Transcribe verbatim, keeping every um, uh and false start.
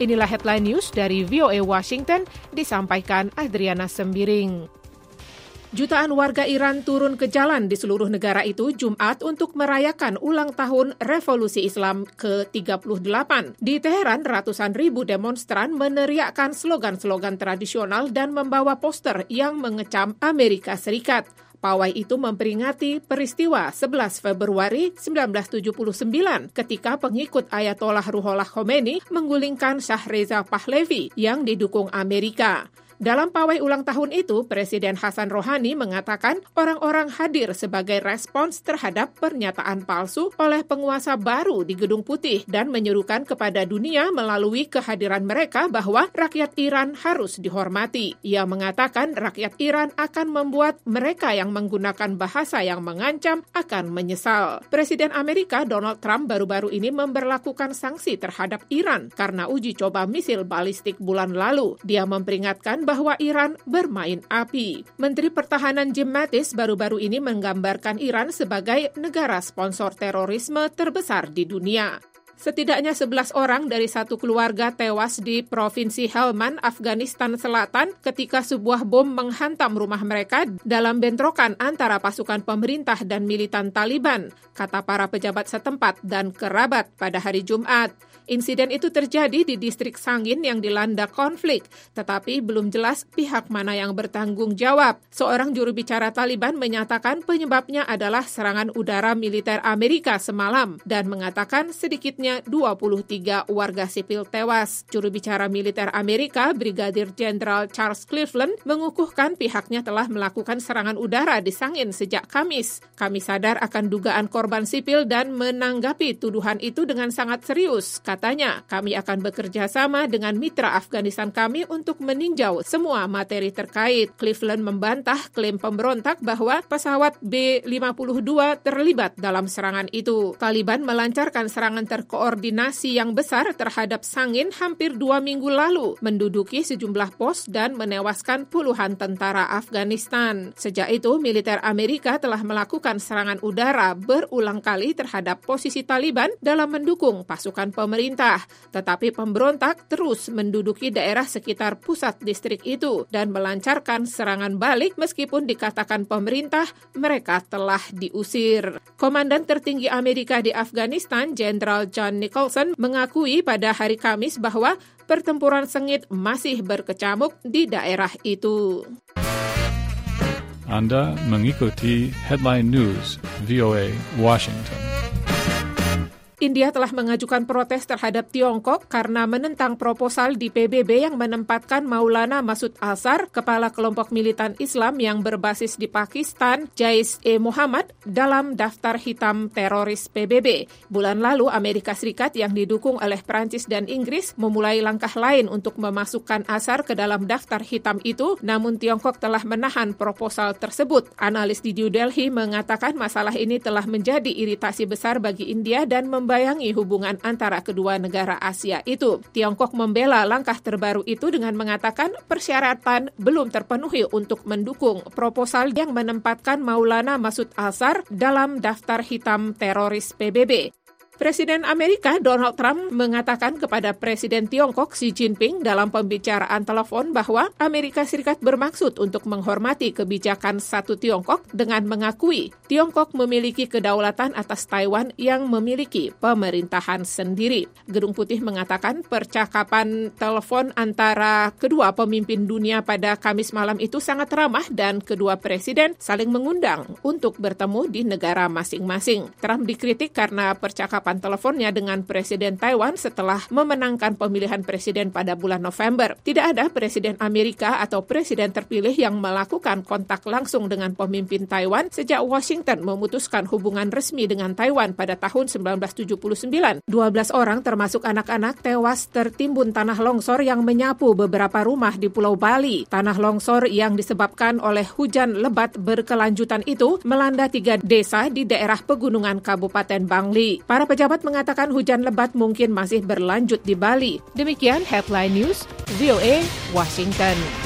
Inilah headline news dari V O A Washington, disampaikan Adriana Sembiring. Jutaan warga Iran turun ke jalan di seluruh negara itu Jumat untuk merayakan ulang tahun Revolusi Islam ke tiga puluh delapan. Di Teheran, ratusan ribu demonstran meneriakkan slogan-slogan tradisional dan membawa poster yang mengecam Amerika Serikat. Pawai itu memperingati peristiwa sebelas Februari seribu sembilan ratus tujuh puluh sembilan ketika pengikut Ayatollah Ruhollah Khomeini menggulingkan Shah Reza Pahlavi yang didukung Amerika. Dalam pawai ulang tahun itu, Presiden Hasan Rouhani mengatakan orang-orang hadir sebagai respons terhadap pernyataan palsu oleh penguasa baru di Gedung Putih dan menyerukan kepada dunia melalui kehadiran mereka bahwa rakyat Iran harus dihormati. Ia mengatakan rakyat Iran akan membuat mereka yang menggunakan bahasa yang mengancam akan menyesal. Presiden Amerika Donald Trump baru-baru ini memberlakukan sanksi terhadap Iran karena uji coba misil balistik bulan lalu. Dia memperingatkan bahwa Iran bermain api. Menteri Pertahanan Jim Mattis baru-baru ini menggambarkan Iran sebagai negara sponsor terorisme terbesar di dunia. Setidaknya sebelas orang dari satu keluarga tewas di Provinsi Helmand, Afghanistan Selatan ketika sebuah bom menghantam rumah mereka dalam bentrokan antara pasukan pemerintah dan militan Taliban, kata para pejabat setempat dan kerabat pada hari Jumat. Insiden itu terjadi di distrik Sangin yang dilanda konflik, tetapi belum jelas pihak mana yang bertanggung jawab. Seorang juru bicara Taliban menyatakan penyebabnya adalah serangan udara militer Amerika semalam dan mengatakan sedikitnya dua puluh tiga warga sipil tewas. Juru bicara militer Amerika, Brigadir Jenderal Charles Cleveland, mengukuhkan pihaknya telah melakukan serangan udara di Sangin sejak Kamis. Kami sadar akan dugaan korban sipil dan menanggapi tuduhan itu dengan sangat serius. Katanya, kami akan bekerja sama dengan mitra Afghanistan kami untuk meninjau semua materi terkait. Cleveland membantah klaim pemberontak bahwa pesawat B lima puluh dua terlibat dalam serangan itu. Taliban melancarkan serangan terkoordinasi yang besar terhadap Sangin hampir dua minggu lalu, menduduki sejumlah pos dan menewaskan puluhan tentara Afghanistan. Sejak itu, militer Amerika telah melakukan serangan udara berulang kali terhadap posisi Taliban dalam mendukung pasukan pemerintah. Tetapi pemberontak terus menduduki daerah sekitar pusat distrik itu dan melancarkan serangan balik meskipun dikatakan pemerintah mereka telah diusir. Komandan tertinggi Amerika di Afghanistan, Jenderal John Nicholson, mengakui pada hari Kamis bahwa pertempuran sengit masih berkecamuk di daerah itu. Anda mengikuti Headline News V O A Washington. India telah mengajukan protes terhadap Tiongkok karena menentang proposal di P B B yang menempatkan Maulana Masud Azhar, kepala kelompok militan Islam yang berbasis di Pakistan, Jaish-e-Muhammad, dalam daftar hitam teroris P B B. Bulan lalu, Amerika Serikat yang didukung oleh Prancis dan Inggris memulai langkah lain untuk memasukkan Azhar ke dalam daftar hitam itu, namun Tiongkok telah menahan proposal tersebut. Analis di New Delhi mengatakan masalah ini telah menjadi iritasi besar bagi India dan membayangi hubungan antara kedua negara Asia itu. Tiongkok membela langkah terbaru itu dengan mengatakan persyaratan belum terpenuhi untuk mendukung proposal yang menempatkan Maulana Masud Azhar dalam daftar hitam teroris P B B. Presiden Amerika Donald Trump mengatakan kepada Presiden Tiongkok Xi Jinping dalam pembicaraan telepon bahwa Amerika Serikat bermaksud untuk menghormati kebijakan satu Tiongkok dengan mengakui Tiongkok memiliki kedaulatan atas Taiwan yang memiliki pemerintahan sendiri. Gedung Putih mengatakan percakapan telepon antara kedua pemimpin dunia pada Kamis malam itu sangat ramah dan kedua presiden saling mengundang untuk bertemu di negara masing-masing. Trump dikritik karena percakapan teleponnya dengan Presiden Taiwan setelah memenangkan pemilihan presiden pada bulan November. Tidak ada Presiden Amerika atau Presiden terpilih yang melakukan kontak langsung dengan pemimpin Taiwan sejak Washington memutuskan hubungan resmi dengan Taiwan pada tahun seribu sembilan ratus tujuh puluh sembilan. dua belas orang termasuk anak-anak tewas tertimbun tanah longsor yang menyapu beberapa rumah di Pulau Bali. Tanah longsor yang disebabkan oleh hujan lebat berkelanjutan itu melanda tiga desa di daerah pegunungan Kabupaten Bangli. Para pejabat mengatakan hujan lebat mungkin masih berlanjut di Bali. Demikian Headline News V O A Washington.